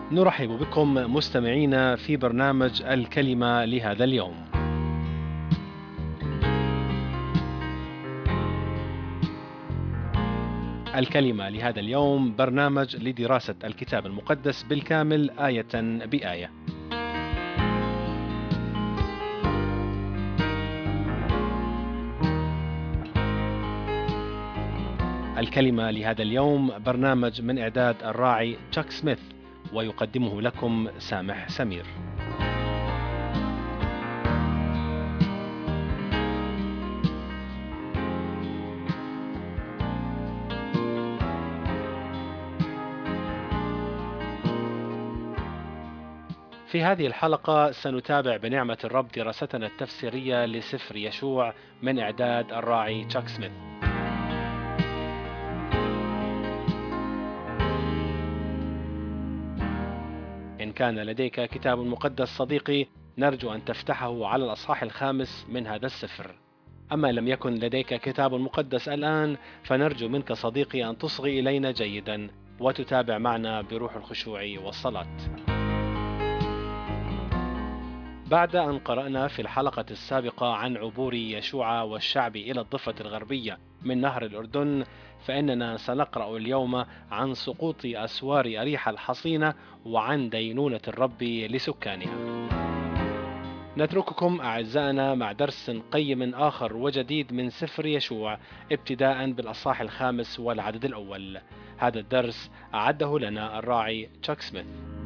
نرحب بكم مستمعينا في برنامج الكلمة لهذا اليوم. الكلمة لهذا اليوم برنامج لدراسة الكتاب المقدس بالكامل آية بآية. الكلمة لهذا اليوم برنامج من إعداد الراعي تشاك سميث، ويقدمه لكم سامح سمير. في هذه الحلقة سنتابع بنعمة الرب دراستنا التفسيرية لسفر يشوع من إعداد الراعي تشاك سميث. إن كان لديك كتاب مقدس صديقي، نرجو أن تفتحه على الأصحاح الخامس من هذا السفر. أما لم يكن لديك كتاب مقدس الآن، فنرجو منك صديقي أن تصغي إلينا جيدا وتتابع معنا بروح الخشوع والصلاة. بعد أن قرأنا في الحلقة السابقة عن عبور يشوع والشعب إلى الضفة الغربية من نهر الأردن، فإننا سنقرأ اليوم عن سقوط أسوار أريحا الحصينة وعن دينونة الرب لسكانها. نترككم أعزائنا مع درس قيم آخر وجديد من سفر يشوع، ابتداء بالأصحاح الخامس والعدد الأول. هذا الدرس أعده لنا الراعي تشاك سميث.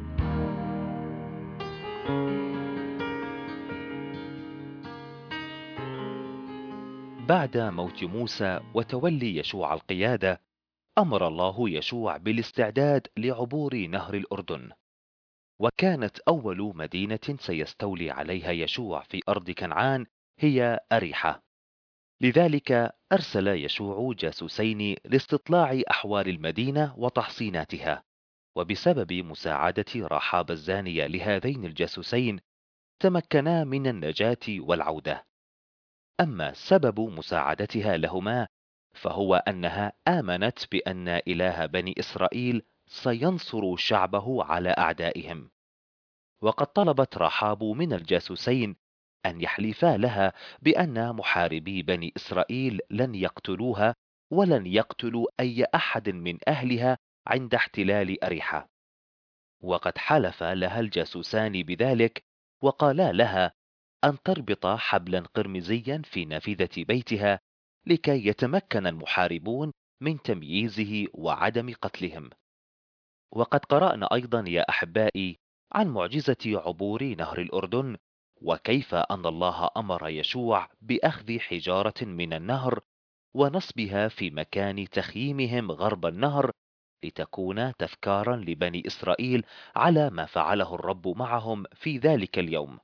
بعد موت موسى وتولي يشوع القيادة، أمر الله يشوع بالاستعداد لعبور نهر الأردن. وكانت أول مدينة سيستولي عليها يشوع في أرض كنعان هي أريحة. لذلك أرسل يشوع جاسوسين لاستطلاع أحوال المدينة وتحصيناتها. وبسبب مساعدة رحاب الزانية لهذين الجاسوسين تمكنا من النجاة والعودة. أما سبب مساعدتها لهما فهو أنها آمنت بأن إله بني إسرائيل سينصر شعبه على أعدائهم. وقد طلبت رحاب من الجاسوسين أن يحلفا لها بأن محاربي بني إسرائيل لن يقتلوها ولن يقتلوا أي أحد من أهلها عند احتلال أريحة. وقد حلف لها الجاسوسان بذلك، وقالا لها أن تربط حبلا قرمزيا في نافذة بيتها لكي يتمكن المحاربون من تمييزه وعدم قتلهم. وقد قرأنا أيضا يا أحبائي عن معجزة عبور نهر الأردن، وكيف أن الله أمر يشوع بأخذ حجارة من النهر ونصبها في مكان تخييمهم غرب النهر، لتكون تذكارا لبني إسرائيل على ما فعله الرب معهم في ذلك اليوم.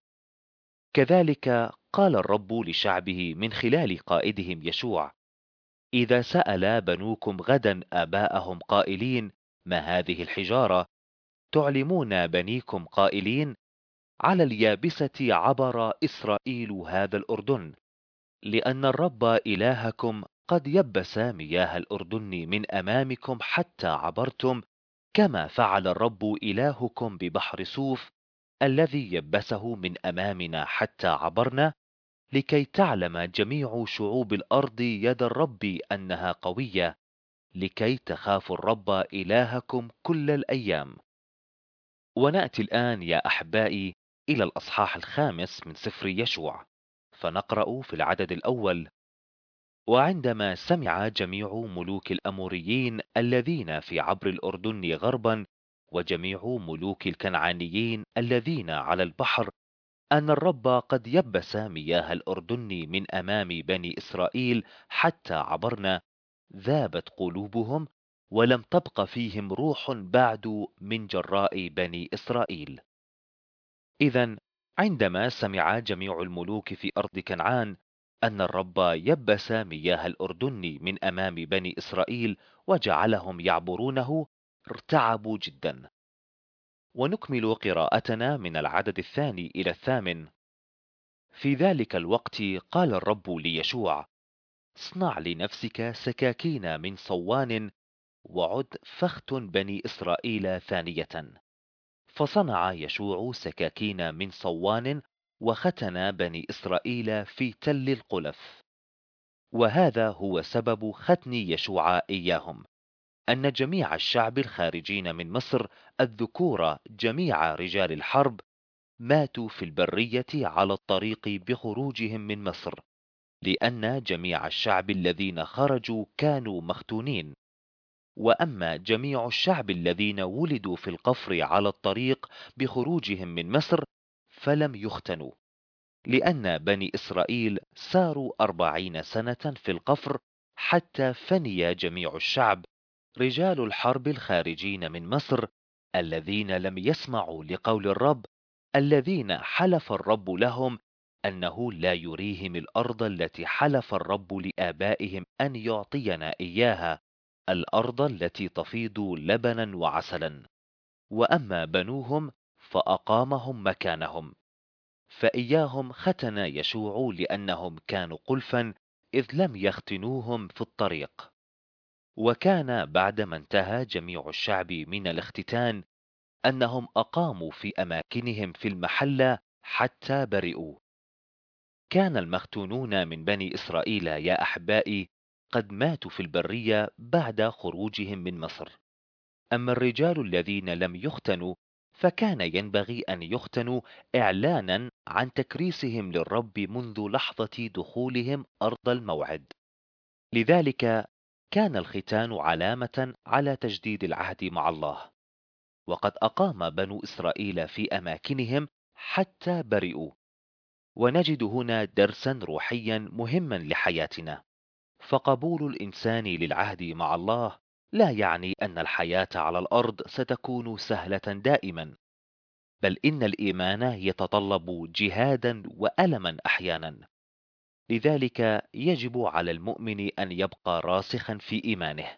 كذلك قال الرب لشعبه من خلال قائدهم يشوع: إذا سأل بنوكم غدا آباءهم قائلين: ما هذه الحجارة؟ تعلمون بنيكم قائلين: على اليابسة عبر إسرائيل هذا الأردن، لأن الرب إلهكم قد يبس مياه الأردن من أمامكم حتى عبرتم، كما فعل الرب إلهكم ببحر صوف الذي يبسه من أمامنا حتى عبرنا، لكي تعلم جميع شعوب الأرض يد الرب أنها قوية، لكي تخافوا الرب إلهكم كل الأيام. ونأتي الآن يا أحبائي إلى الأصحاح الخامس من سفر يشوع، فنقرأ في العدد الأول: وعندما سمع جميع ملوك الأموريين الذين في عبر الأردن غربا، وجميع ملوك الكنعانيين الذين على البحر، أن الرب قد يبس مياه الأردن من أمام بني إسرائيل حتى عبرنا، ذابت قلوبهم ولم تبق فيهم روح بعد من جراء بني إسرائيل. إذن عندما سمع جميع الملوك في أرض كنعان أن الرب يبس مياه الأردن من أمام بني إسرائيل وجعلهم يعبرونه، ارتعبوا جدا. ونكمل قراءتنا من العدد الثاني إلى الثامن. في ذلك الوقت قال الرب ليشوع: اصنع لنفسك سكاكين من صوان، وعد فاختن بني إسرائيل ثانية. فصنع يشوع سكاكين من صوان وختن بني إسرائيل في تل القلف. وهذا هو سبب ختن يشوع إياهم، أن جميع الشعب الخارجين من مصر، الذكور جميع رجال الحرب، ماتوا في البرية على الطريق بخروجهم من مصر، لأن جميع الشعب الذين خرجوا كانوا مختونين. وأما جميع الشعب الذين ولدوا في القفر على الطريق بخروجهم من مصر فلم يختنوا، لأن بني إسرائيل ساروا 40 سنة في القفر حتى فني جميع الشعب، رجال الحرب الخارجين من مصر، الذين لم يسمعوا لقول الرب، الذين حلف الرب لهم أنه لا يريهم الأرض التي حلف الرب لآبائهم أن يعطينا إياها، الأرض التي تفيض لبنا وعسلا. وأما بنوهم فأقامهم مكانهم، فإياهم ختن يشوع لأنهم كانوا قلفا، إذ لم يختنوهم في الطريق. وكان بعدما انتهى جميع الشعب من الاختتان أنهم أقاموا في أماكنهم في المحلة حتى برئوا. كان المختونون من بني إسرائيل يا أحبائي قد ماتوا في البرية بعد خروجهم من مصر. أما الرجال الذين لم يختنوا فكان ينبغي أن يختنوا إعلانا عن تكريسهم للرب منذ لحظة دخولهم أرض الموعد. لذلك كان الختان علامة على تجديد العهد مع الله. وقد أقام بنو إسرائيل في أماكنهم حتى برئوا. ونجد هنا درسا روحيا مهما لحياتنا. فقبول الإنسان للعهد مع الله لا يعني أن الحياة على الأرض ستكون سهلة دائما، بل إن الإيمان يتطلب جهادا وألما أحيانا. لذلك يجب على المؤمن أن يبقى راسخا في إيمانه.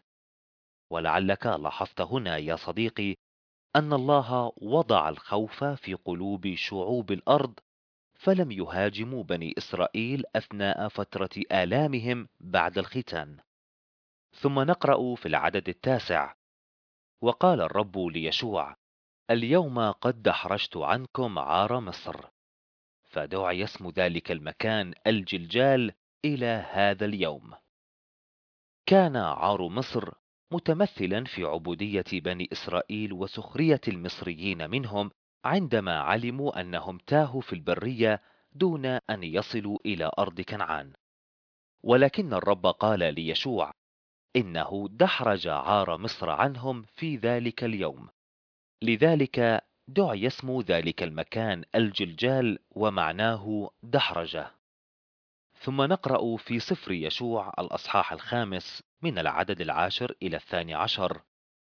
ولعلك لاحظت هنا يا صديقي أن الله وضع الخوف في قلوب شعوب الأرض، فلم يهاجموا بني إسرائيل أثناء فترة آلامهم بعد الختان. ثم نقرأ في العدد 9: وقال الرب ليشوع: اليوم قد دحرجت عنكم عار مصر. فدعي اسم ذلك المكان الجلجال إلى هذا اليوم. كان عار مصر متمثلا في عبودية بني إسرائيل وسخرية المصريين منهم عندما علموا أنهم تاهوا في البرية دون أن يصلوا إلى أرض كنعان. ولكن الرب قال ليشوع إنه دحرج عار مصر عنهم في ذلك اليوم. لذلك دعي اسم ذلك المكان الجلجال، ومعناه دحرجة. ثم نقرأ في سفر يشوع الأصحاح 5 من العدد 10 إلى 12: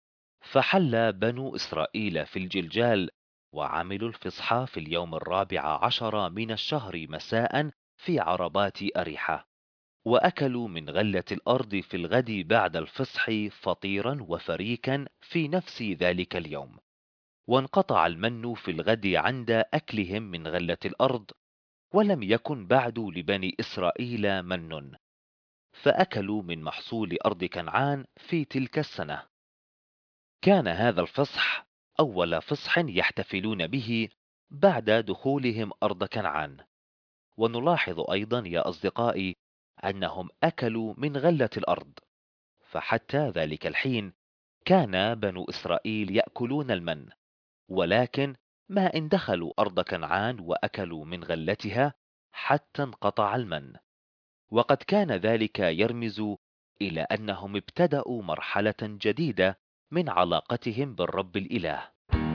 فحل بنو إسرائيل في الجلجال، وعملوا الفصح في اليوم 14 من الشهر مساء في عربات أريحة. وأكلوا من غلة الأرض في الغد بعد الفصح فطيرا وفريكا في نفس ذلك اليوم. وانقطع المن في الغد عند أكلهم من غلة الأرض، ولم يكن بعد لبني إسرائيل من، فأكلوا من محصول أرض كنعان في تلك السنة. كان هذا الفصح أول فصح يحتفلون به بعد دخولهم أرض كنعان. ونلاحظ أيضا يا أصدقائي أنهم أكلوا من غلة الأرض، فحتى ذلك الحين كان بنو إسرائيل يأكلون المن، ولكن ما إن دخلوا أرض كنعان وأكلوا من غلتها حتى انقطع المن. وقد كان ذلك يرمز إلى أنهم ابتدأوا مرحلة جديدة من علاقتهم بالرب الإله.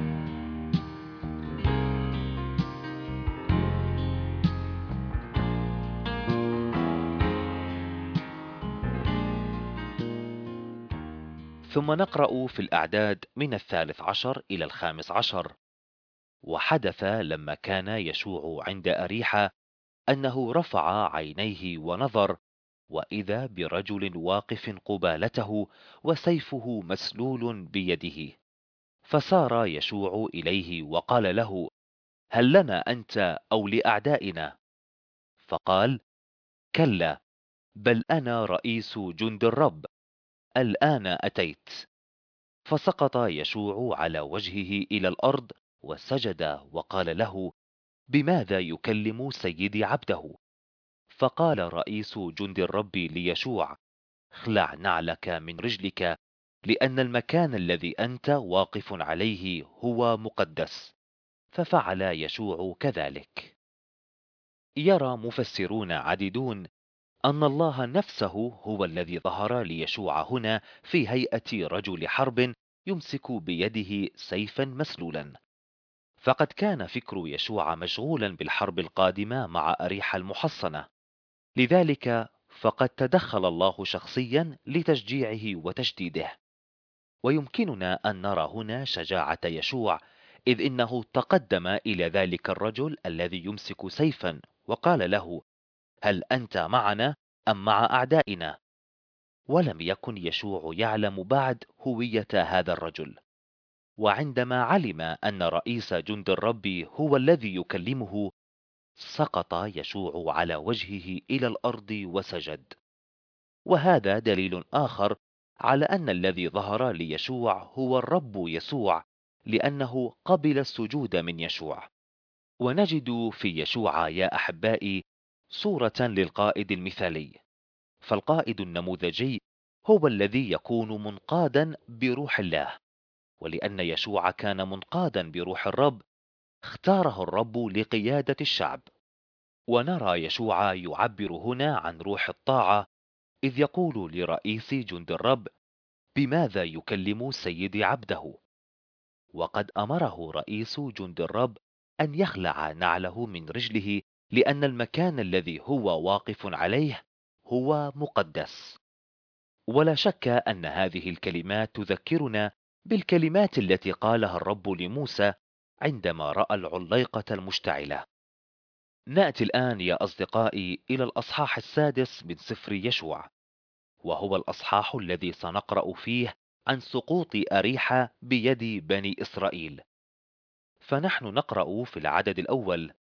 ثم نقرأ في الأعداد من 13 إلى 15: وحدث لما كان يشوع عند أريحة أنه رفع عينيه ونظر، وإذا برجل واقف قبالته وسيفه مسلول بيده. فسار يشوع إليه وقال له: هل لنا أنت أو لأعدائنا؟ فقال: كلا، بل أنا رئيس جند الرب، الآن أتيت. فسقط يشوع على وجهه إلى الأرض وسجد وقال له: بماذا يكلم سيدي عبده؟ فقال رئيس جند الرب ليشوع: اخلع نعلك من رجلك، لأن المكان الذي أنت واقف عليه هو مقدس. ففعل يشوع كذلك. يرى مفسرون عديدون أن الله نفسه هو الذي ظهر ليشوع هنا في هيئة رجل حرب يمسك بيده سيفا مسلولا. فقد كان فكر يشوع مشغولا بالحرب القادمة مع أريحا المحصنة، لذلك فقد تدخل الله شخصيا لتشجيعه وتشديده. ويمكننا أن نرى هنا شجاعة يشوع، إذ إنه تقدم إلى ذلك الرجل الذي يمسك سيفا وقال له: هل أنت معنا أم مع أعدائنا؟ ولم يكن يشوع يعلم بعد هوية هذا الرجل. وعندما علم أن رئيس جند الرب هو الذي يكلمه، سقط يشوع على وجهه إلى الأرض وسجد. وهذا دليل آخر على أن الذي ظهر ليشوع هو الرب يسوع، لأنه قبل السجود من يشوع. ونجد في يشوع يا أحبائي صورة للقائد المثالي. فالقائد النموذجي هو الذي يكون منقادا بروح الله. ولأن يشوع كان منقادا بروح الرب، اختاره الرب لقيادة الشعب. ونرى يشوع يعبر هنا عن روح الطاعة، إذ يقول لرئيس جند الرب: بماذا يكلم سيدي عبده؟ وقد أمره رئيس جند الرب أن يخلع نعله من رجله، لأن المكان الذي هو واقف عليه هو مقدس. ولا شك أن هذه الكلمات تذكرنا بالكلمات التي قالها الرب لموسى عندما رأى العليقة المشتعلة. نأتي الآن يا أصدقائي إلى الأصحاح السادس من سفر يشوع، وهو الأصحاح الذي سنقرأ فيه عن سقوط أريحا بيد بني إسرائيل. فنحن نقرأ في العدد الأول: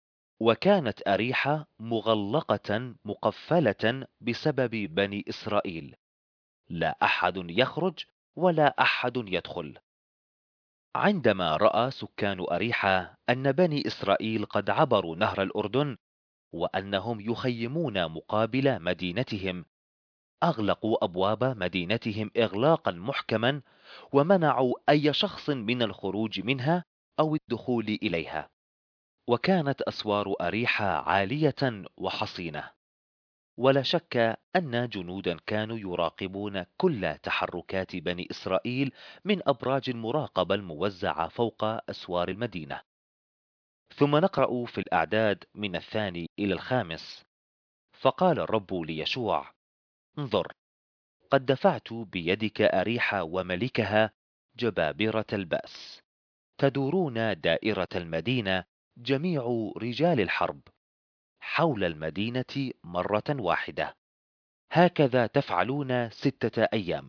وكانت أريحا مغلقة مقفلة بسبب بني إسرائيل، لا أحد يخرج ولا أحد يدخل. عندما رأى سكان أريحا أن بني إسرائيل قد عبروا نهر الأردن وأنهم يخيمون مقابل مدينتهم، أغلقوا أبواب مدينتهم إغلاقا محكما، ومنعوا أي شخص من الخروج منها أو الدخول إليها. وكانت أسوار أريحا عالية وحصينة. ولا شك أن جنودا كانوا يراقبون كل تحركات بني إسرائيل من أبراج المراقبة الموزعة فوق أسوار المدينة. ثم نقرأ في الأعداد من 2 إلى 5: فقال الرب ليشوع: انظر، قد دفعت بيدك أريحا وملكها جبابرة البأس، تدورون دائرة المدينة جميع رجال الحرب حول المدينة مرة واحدة. هكذا تفعلون 6 أيام،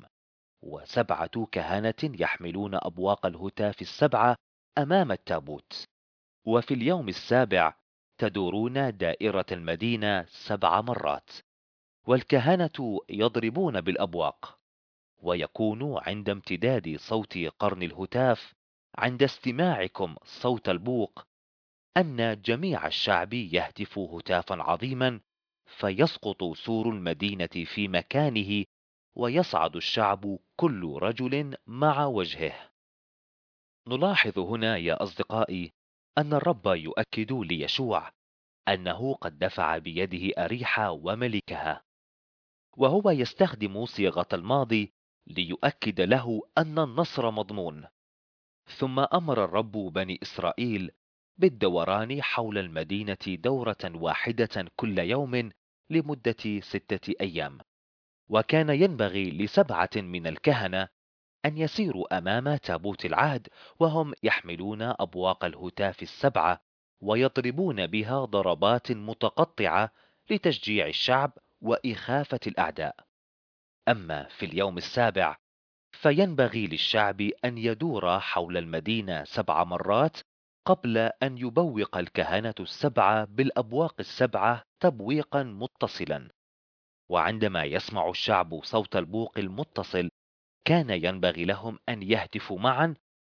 و7 كهنة يحملون أبواق الهتاف ال7 أمام التابوت. وفي اليوم السابع تدورون دائرة المدينة 7 مرات، والكهنة يضربون بالأبواق. ويكون عند امتداد صوت قرن الهتاف، عند استماعكم صوت البوق، أن جميع الشعب يهتف هتافا عظيما، فيسقط سور المدينة في مكانه، ويصعد الشعب كل رجل مع وجهه. نلاحظ هنا يا أصدقائي أن الرب يؤكد ليشوع أنه قد دفع بيده أريحا وملكها، وهو يستخدم صيغة الماضي ليؤكد له أن النصر مضمون. ثم أمر الرب بني إسرائيل بالدوران حول المدينة دورة واحدة كل يوم لمدة 6 أيام. وكان ينبغي ل7 من الكهنة أن يسيروا أمام تابوت العهد وهم يحملون أبواق الهتاف ال7، ويضربون بها ضربات متقطعة لتشجيع الشعب وإخافة الأعداء. أما في اليوم السابع فينبغي للشعب أن يدور حول المدينة 7 مرات قبل أن يبوق الكهنة ال7 بالأبواق ال7 تبويقا متصلا. وعندما يسمع الشعب صوت البوق المتصل، كان ينبغي لهم أن يهتفوا معا،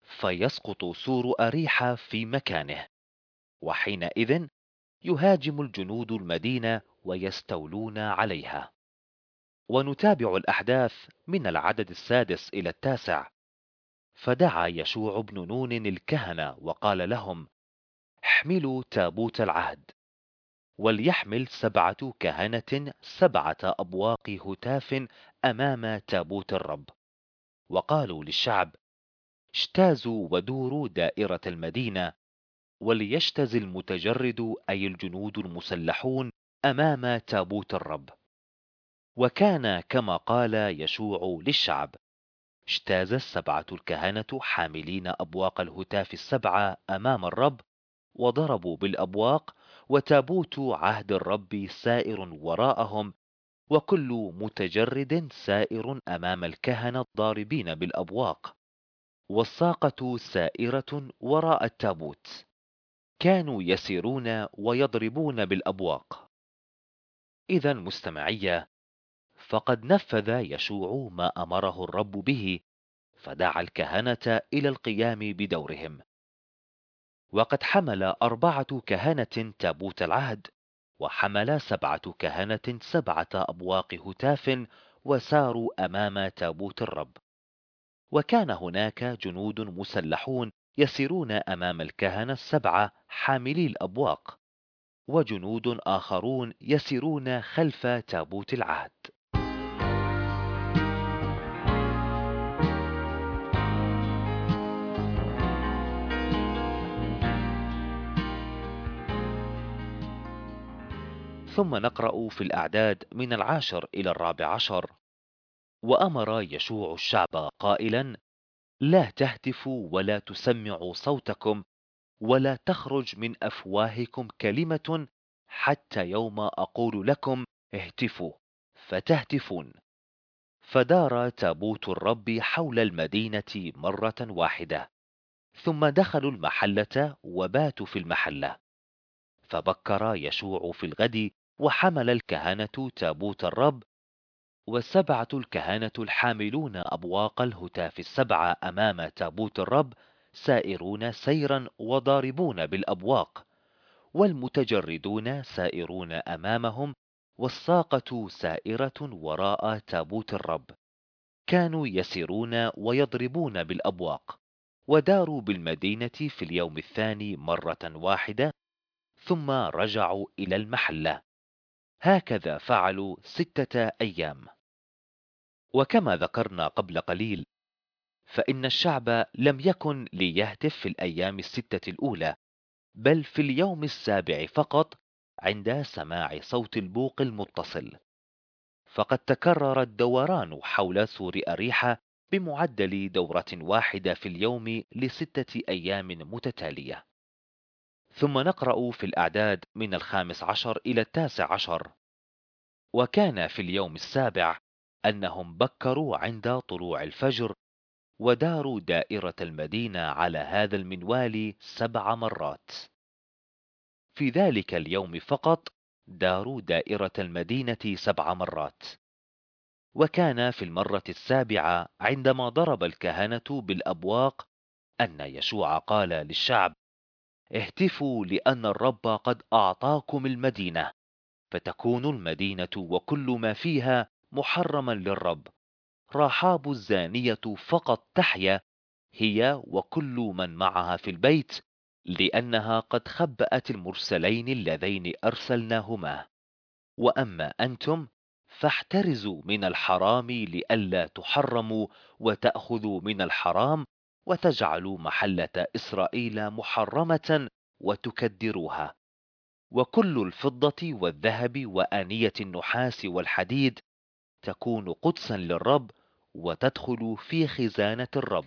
فيسقط سور أريحة في مكانه، وحينئذ يهاجم الجنود المدينة ويستولون عليها. ونتابع الأحداث من العدد السادس إلى التاسع. فدعا يشوع بن نون الكهنة وقال لهم: احملوا تابوت العهد. وليحمل 7 كهنة 7 أبواق هتاف أمام تابوت الرب. وقالوا للشعب: اجتازوا ودوروا دائرة المدينة، وليجتز المتجرد أي الجنود المسلحون أمام تابوت الرب. وكان كما قال يشوع للشعب. اجتاز 7 الكهنة حاملين أبواق الهتاف 7 أمام الرب، وضربوا بالأبواق، وتابوت عهد الرب سائر وراءهم، وكل متجرد سائر أمام الكهنة الضاربين بالأبواق، والساقة سائرة وراء التابوت. كانوا يسيرون ويضربون بالأبواق. إذا مستمعية، فقد نفذ يشوع ما أمره الرب به، فدعا الكهنة إلى القيام بدورهم. وقد حمل 4 كهنة تابوت العهد، وحمل 7 كهنة 7 أبواق هتاف، وساروا أمام تابوت الرب. وكان هناك جنود مسلحون يسيرون أمام الكهنة 7 حاملي الأبواق، وجنود آخرون يسيرون خلف تابوت العهد. ثم نقرأ في الأعداد من 10 إلى 14: وأمر يشوع الشعب قائلا: لا تهتفوا ولا تسمعوا صوتكم، ولا تخرج من أفواهكم كلمة حتى يوم أقول لكم اهتفوا فتهتفون. فدار تابوت الرب حول المدينة مرة واحدة، ثم دخلوا المحلة وباتوا في المحلة. فبكر يشوع في الغد، وحمل الكهنة تابوت الرب، و7 الكهنة الحاملون أبواق الهتاف 7 أمام تابوت الرب، سائرون سيرا وضاربون بالأبواق، والمتجردون سائرون أمامهم، والساقة سائرة وراء تابوت الرب. كانوا يسيرون ويضربون بالأبواق، وداروا بالمدينة في اليوم الثاني مرة واحدة، ثم رجعوا إلى المحلة. هكذا فعلوا 6 أيام. وكما ذكرنا قبل قليل، فإن الشعب لم يكن ليهتف في الأيام ال6 الأولى، بل في اليوم السابع فقط، عند سماع صوت البوق المتصل. فقد تكرر الدوران حول سور أريحة بمعدل دورة واحدة في اليوم ل6 أيام متتالية. ثم نقرأ في الأعداد من 15 إلى 19: وكان في اليوم السابع أنهم بكروا عند طلوع الفجر، وداروا دائرة المدينة على هذا المنوال 7 مرات. في ذلك اليوم فقط داروا دائرة المدينة 7 مرات. وكان في المرة السابعة عندما ضرب الكهنة بالأبواق أن يشوع قال للشعب: اهتفوا لأن الرب قد أعطاكم المدينة، فتكون المدينة وكل ما فيها محرما للرب. راحاب الزانية فقط تحيا، هي وكل من معها في البيت، لأنها قد خبأت المرسلين اللذين أرسلناهما. وأما أنتم فاحترزوا من الحرام لئلا تحرموا، وتأخذوا من الحرام، وتجعلوا محلة إسرائيل محرمة وتكدروها. وكل الفضة والذهب وآنية النحاس والحديد تكون قدسا للرب، وتدخل في خزانة الرب.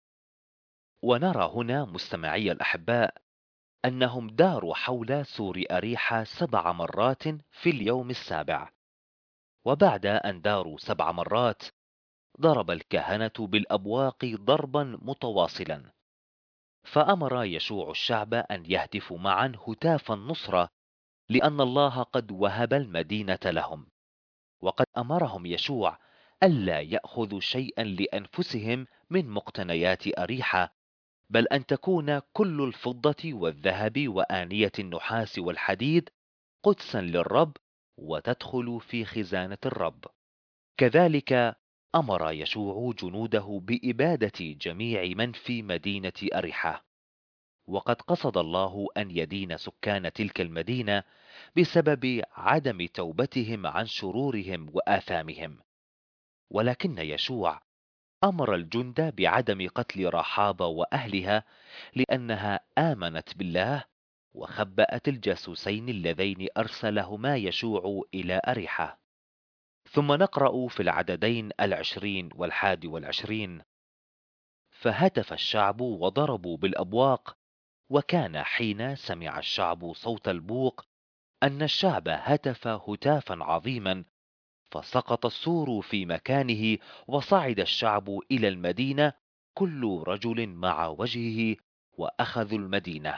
ونرى هنا مستمعي الأحباء أنهم داروا حول سور أريحة 7 مرات في اليوم السابع. وبعد أن داروا 7 مرات ضرب الكهنة بالأبواق ضربا متواصلا. فأمر يشوع الشعب أن يهتفوا معا هتاف النصرة، لأن الله قد وهب المدينة لهم. وقد أمرهم يشوع ألا يأخذوا شيئا لأنفسهم من مقتنيات أريحة، بل أن تكون كل الفضة والذهب وآنية النحاس والحديد قدسا للرب وتدخل في خزانة الرب. كذلك أمر يشوع جنوده بإبادة جميع من في مدينة أريحة. وقد قصد الله أن يدين سكان تلك المدينة بسبب عدم توبتهم عن شرورهم وآثامهم. ولكن يشوع أمر الجند بعدم قتل رحاب وأهلها لأنها آمنت بالله وخبأت الجاسوسين اللذين أرسلهما يشوع إلى أريحة. ثم نقرأ في العددين 20 و21: فهتف الشعب وضربوا بالأبواق، وكان حين سمع الشعب صوت البوق أن الشعب هتف هتافا عظيما، فسقط السور في مكانه، وصعد الشعب إلى المدينة كل رجل مع وجهه، وأخذوا المدينة،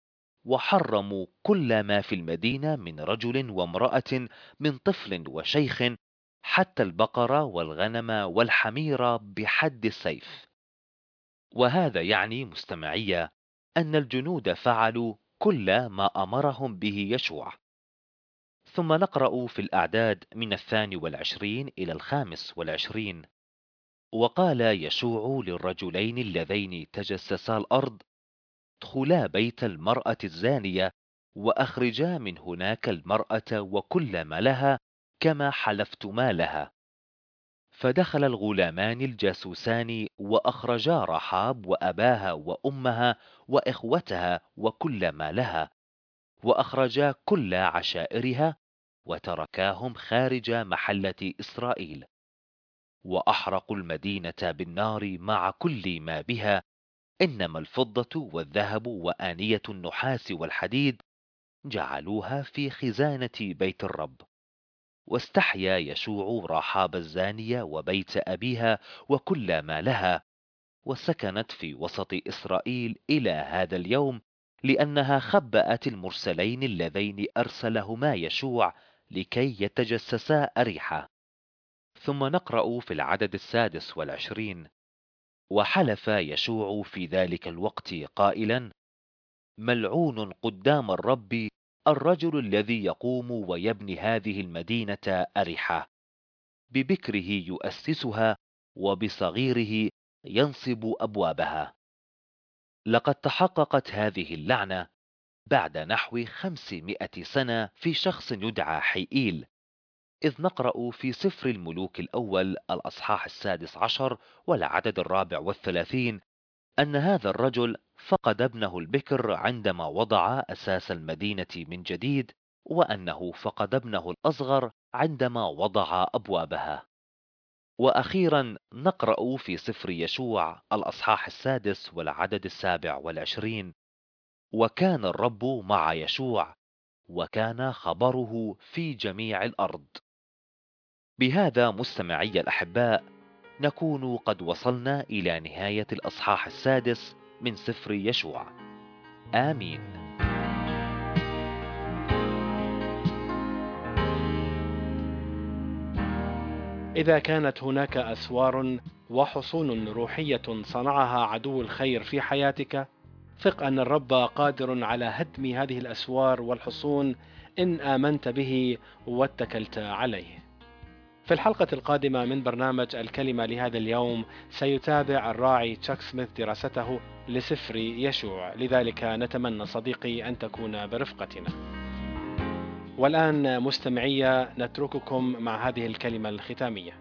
وحرموا كل ما في المدينة من رجل وامرأة، من طفل وشيخ، حتى البقر والغنم والحمير بحد السيف. وهذا يعني مستمعية أن الجنود فعلوا كل ما أمرهم به يشوع. ثم نقرأ في الأعداد من 22 إلى 25: وقال يشوع للرجلين اللذين تجسسا الأرض: ادخلا بيت المرأة الزانية، وأخرجا من هناك المرأة وكل ما لها، كما حلفتما لها. فدخل الغلامان الجاسوسان وأخرجا رحاب وأباها وأمها وإخوتها وكل ما لها، وأخرجا كل عشائرها، وتركاهم خارج محلة إسرائيل. وأحرقوا المدينة بالنار مع كل ما بها، إنما الفضة والذهب وآنية النحاس والحديد جعلوها في خزانة بيت الرب. واستحيا يشوع رحاب الزانية وبيت أبيها وكل ما لها، وسكنت في وسط إسرائيل إلى هذا اليوم، لأنها خبأت المرسلين اللذين أرسلهما يشوع لكي يتجسسا أريحة. ثم نقرأ في العدد 26: وحلف يشوع في ذلك الوقت قائلا: ملعون قدام الرب الرجل الذي يقوم ويبني هذه المدينة أريحة، ببكره يؤسسها وبصغيره ينصب أبوابها. لقد تحققت هذه اللعنة بعد نحو 500 سنة في شخص يدعى حيئيل، إذ نقرأ في سفر الملوك الأول الأصحاح 16 والعدد 34 أن هذا الرجل فقد ابنه البكر عندما وضع أساس المدينة من جديد، وأنه فقد ابنه الأصغر عندما وضع أبوابها. وأخيرا نقرأ في سفر يشوع الأصحاح 6 والعدد 27: وكان الرب مع يشوع، وكان خبره في جميع الأرض. بهذا مستمعي الأحباء نكون قد وصلنا إلى نهاية الأصحاح 6 من سفر يشوع. آمين. إذا كانت هناك أسوار وحصون روحية صنعها عدو الخير في حياتك، ثق أن الرب قادر على هدم هذه الأسوار والحصون إن آمنت به واتكلت عليه. في الحلقة القادمة من برنامج الكلمة لهذا اليوم سيتابع الراعي تشاك سميث دراسته لسفر يشوع، لذلك نتمنى صديقي أن تكون برفقتنا. والآن مستمعي نترككم مع هذه الكلمة الختامية.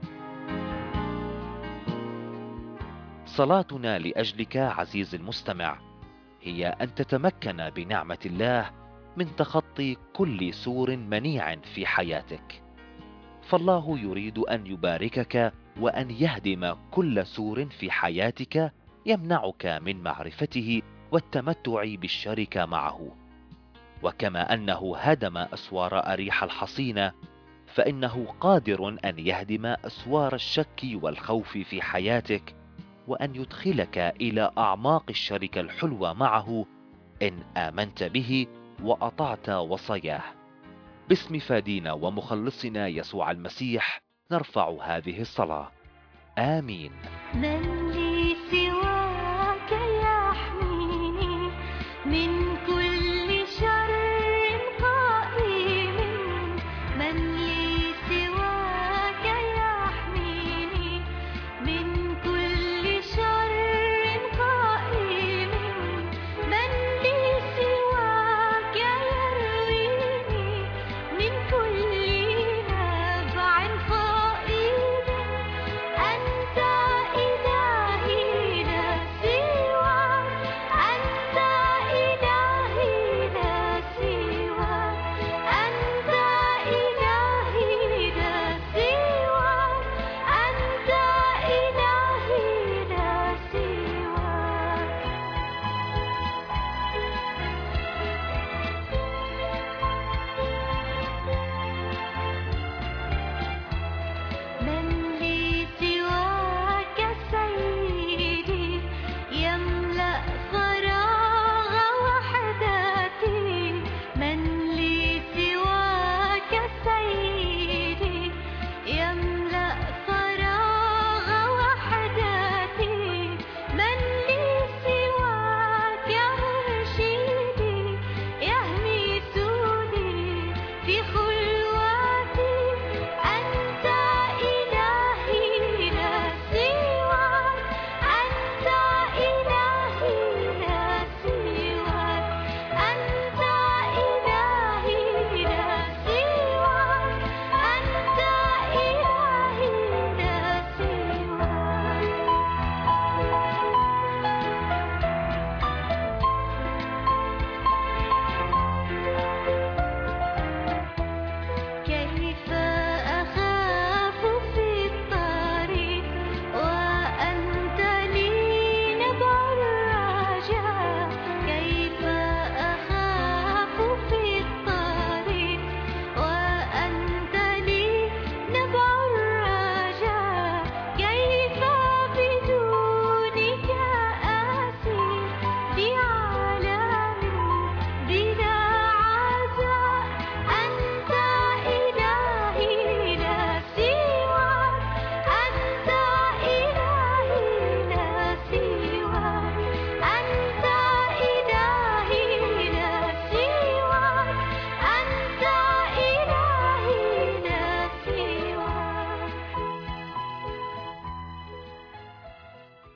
صلاتنا لأجلك عزيزي المستمع هي أن تتمكن بنعمة الله من تخطي كل سور منيع في حياتك، فالله يريد أن يباركك وأن يهدم كل سور في حياتك يمنعك من معرفته والتمتع بالشركة معه. وكما أنه هدم أسوار أريحة الحصينة، فإنه قادر أن يهدم أسوار الشك والخوف في حياتك، وأن يدخلك إلى أعماق الشركة الحلوة معه إن آمنت به وأطعت وصاياه. باسم فادينا ومخلصنا يسوع المسيح نرفع هذه الصلاة. آمين. من لي سواك يحمي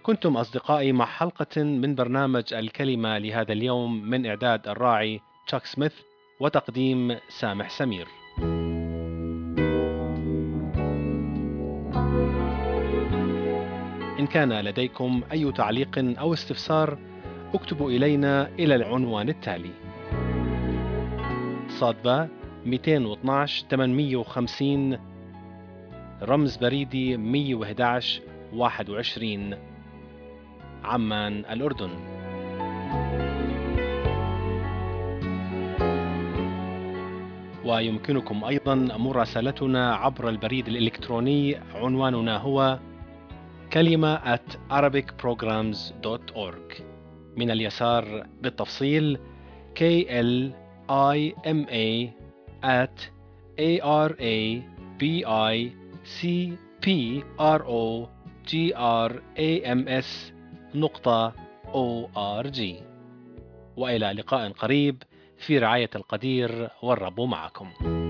كنتم أصدقائي مع حلقة من برنامج الكلمة لهذا اليوم من إعداد الراعي تشاك سميث وتقديم سامح سمير. إن كان لديكم أي تعليق أو استفسار اكتبوا إلينا إلى العنوان التالي: صادبة 212 850 رمز بريدي 111 21 عمان الأردن. ويمكنكم أيضا مراسلتنا عبر البريد الإلكتروني، عنواننا هو كلمة @arabicprograms.org. من اليسار بالتفصيل klima@arabicprograms.org. وإلى لقاء قريب في رعاية القدير، والرب معكم.